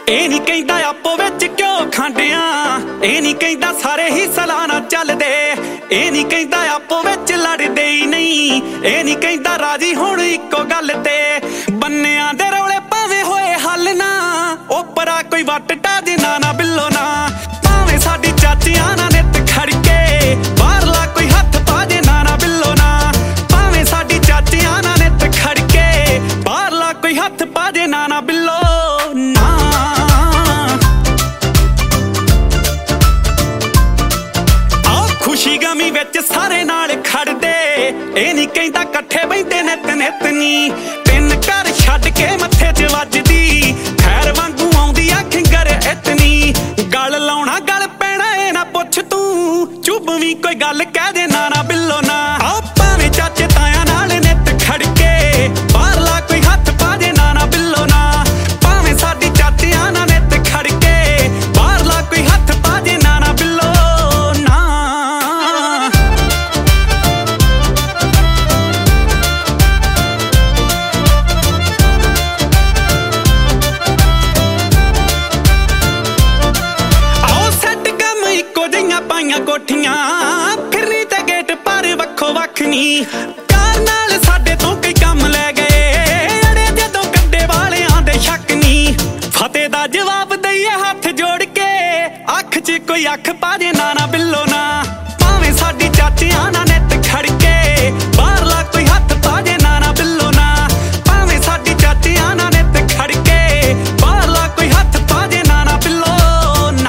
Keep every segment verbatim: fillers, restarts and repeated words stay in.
ਇਹ ਨਹੀਂ ਕਹਿੰਦਾ ਆਪੋ ਵਿੱਚ ਕਿਉਂ ਖਾਂਡਿਆਂ, ਇਹ ਨਹੀਂ ਕਹਿੰਦਾ ਸਾਰੇ ਹੀ ਸਲਾਨਾ ਚੱਲਦੇ, ਇਹ ਨਹੀਂ ਕਹਿੰਦਾ ਆਪੋ ਵਿੱਚ ਲੜਦੇ ਹੀ ਨਹੀਂ, ਇਹ ਨਹੀਂ ਕਹਿੰਦਾ ਰਾਜੀ ਹੁਣ ਇੱਕੋ ਗੱਲ ਤੇ। ਬੰਨਿਆਂ ਦੇ ਰੌਲੇ ਭਾਵੇਂ ਹੋਏ ਹੱਲ ਨਾ, ਓਪਰਾ ਕੋਈ ਵੱਟ ਟਾਜੇ ਨਾ ਨਾ ਬਿੱਲੋ ਨਾ, ਭਾਵੇਂ ਸਾਡੀ ਚਾਚਿਆਂ ਨਾਲ ਨਿੱਤ ਖੜਕੇ ਬਾਹਰਲਾ ਕੋਈ ਹੱਥ ਪਾਜੇ ਨਾ ਨਾ ਬਿੱਲੋ ਨਾ, ਭਾਵੇਂ ਸਾਡੀ ਚਾਚਿਆਂ ਨਾਲ ਨਿੱਤ ਖੜਕੇ ਬਾਹਰਲਾ ਕੋਈ ਹੱਥ ਪਾਜੇ ਨਾ ਨਾ ਬਿੱਲੋ ਨਾ। ਆਹ ਖੁਸ਼ੀ ਗਮੀ ਵਿੱਚ ਸਾਰੇ ਨਾਲ ਖੜਦੇ, ਇਹ ਨਹੀਂ ਕਹਿੰਦਾ ਇਕੱਠੇ ਬੈਠੇ ਨਿੱਤ ਨਿੱਤ ਨੀ, ਤਿੰਨ ਘਰ ਛੱਡ ਕੇ ਮੱਥੇ 'ਚ ਵੱਜਦੀ ਖੈਰ ਵਾਂਗੂ ਆਉਂਦੀ ਆ ਖਿੰਗਰ ਇਤਨੀ, ਗਲ ਲਾਉਣਾ ਗਲ ਪੈਣਾ ਇਹ ਨਾ ਪੁੱਛ ਤੂੰ, ਚੁੱਭ ਵੀ ਕੋਈ ਗੱਲ ਕਹਿ ਦੇ ਨਾ ਨਾ ਬਿੱਲੋ ਨਾ। ਆਹ ਭਾਵੇਂ ਚਾਚੇ ਤਾਇਆਂ ਨਾਲ ਨਿੱਤ ਖੜਕੇ ਬਾਹਰਲਾ ਕੋਈ ਹੱਥ ਪਾਜੇ ਨਾ ਨਾ ਬਿੱਲੋ ਨਾ, ਭਾਵੇਂ ਸਾਡੀ ਚਾਚਿਆਂ ਨਾਲ ਨਿੱਤ ਖੜਕੇ ਬਾਹਰਲਾ ਕੋਈ ਹੱਥ ਪਾਜੇ ਨਾ ਨਾ ਬਿੱਲੋ ਨਾ। ਆਓ ਸੈੱਟ ਕੰਮ ਇੱਕੋ ਜਿਹੀਆਂ ਪਾਈਆਂ ਕੋਠੀਆਂ, ਫਿਰਨੀ ਤੇ ਗੇਟ ਪਰ ਵੱਖੋ ਵੱਖ ਨੀ, ਕਾਰ ਨਾਲ ਸਾਡੇ ਤੋਂ ਕਈ ਕੰਮ ਲੈ ਗਏ ਅੜੇ ਜਦੋਂ ਕੱਡੇ ਵਾਲਿਆਂ ਦੇ ਸ਼ੱਕ ਨੀ, ਫਤਿਹ ਦਾ ਜਵਾਬ ਦਈਏ ਹੱਥ ਜੋੜ ਕੇ ਅੱਖ 'ਚ ਕੋਈ ਅੱਖ ਪਾਜੇ ਨਾ ਨਾ ਬਿੱਲੋ ਨਾ, ਭਾਵੇਂ ਸਾਡੀ ਚਾਚਿਆਂ ਨਾਲ ਨਿੱਤ ਖੜਕੇ ਬਾਹਰਲਾ ਕੋਈ ਹੱਥ ਪਾਜੇ ਨਾ ਨਾ ਬਿੱਲੋ ਨਾ, ਭਾਵੇਂ ਸਾਡੀ ਚਾਚਿਆਂ ਨਾਲ ਨਿੱਤ ਖੜਕੇ ਬਾਹਰਲਾ ਕੋਈ ਹੱਥ ਪਾਜੇ ਨਾ ਨਾ ਬਿੱਲੋ ਨਾ।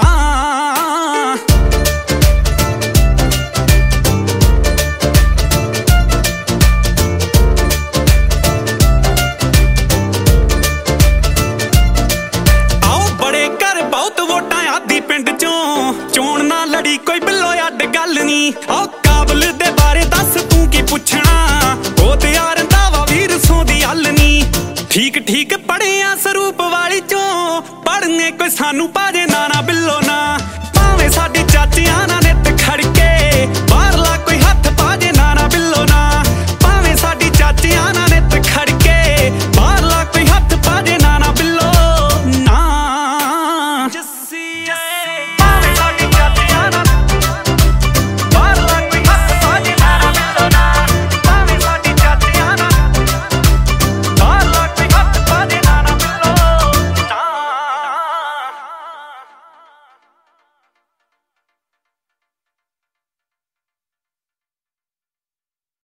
ਆਓ ਬੜੇ ਘਰ ਬਹੁਤ ਵੋਟਾਂ ਆਦੀ ਪਿੰਡ ਚੋਂ, ਚੋਣ ਨਾ ਲੜੀ ਕੋਈ ਬਿੱਲੋ ਅੱਡ ਗੱਲ ਨੀ, ਆਓ ਕਾਬਲ ਦੇ ਬਾਰੇ ਦੱਸ ਤੂੰ ਕੀ ਪੁੱਛਣਾ, ਉਹ ਤੇ ਯਾਰ ਰੰਧਾਵਾ ਵੀਰ ਸੋਂ ਦੀ ਹੱਲ ਨੀ, ਠੀਕ ਠੀਕ ਪੜ੍ਹਿਆ ਸਰੂਪ ਵਾਲੀ ਚੋਂ, ਪੜ੍ਹਨੇ ਕੋਈ ਸਾਨੂੰ ਪਾਜੇ ਨਾ ਨਾ ਬਿੱਲੋ ਨਾ,